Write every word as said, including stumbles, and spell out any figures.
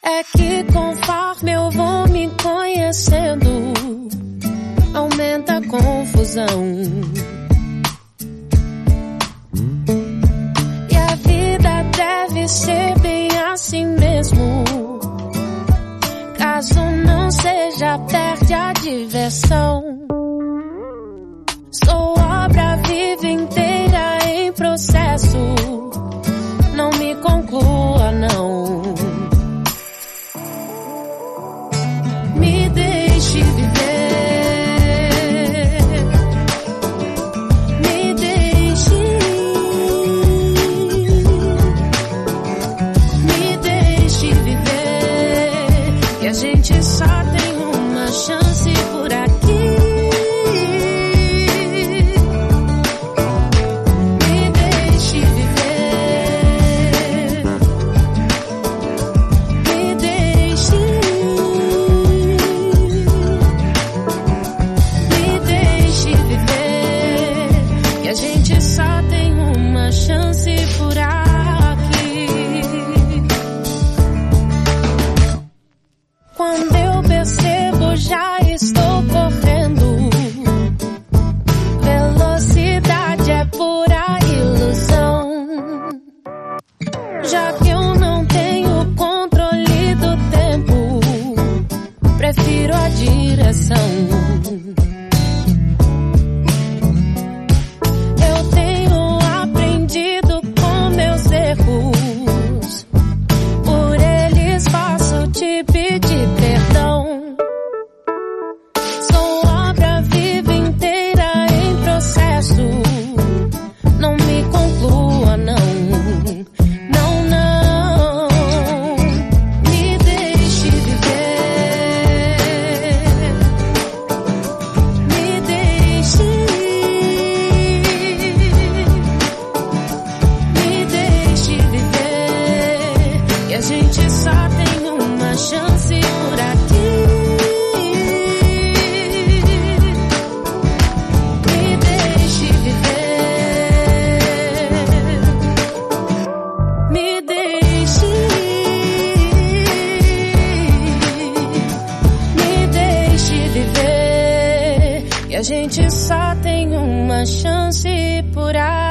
É que conforme eu vou me conhecendo, aumenta a confusão. E a vida deve ser bem assim mesmo. Caso não seja, perde a diversão. Sou obra viva inteira em processo. Não me conclua, não. Me deixe viver. Me deixe. Me deixe viver. Que a gente só tem uma chance por aqui. Me deixe viver. Me deixe. Me deixe viver. Que a gente só tem uma chance por aqui. Quando eu percebo, já estou correndo. Velocidade é pura ilusão. Já que eu não tenho controle do tempo, prefiro a direção. Eu tenho aprendido com meus erros. Por eles posso te pedir perdão. Sou obra viva inteira em processo. Não me conclua, não. Não, não. Me deixe viver. Me deixe. Me deixe viver. E a gente só tem uma chance por aqui. Me deixe viver. Me deixe. Me deixe viver. E a gente só tem uma chance por aqui.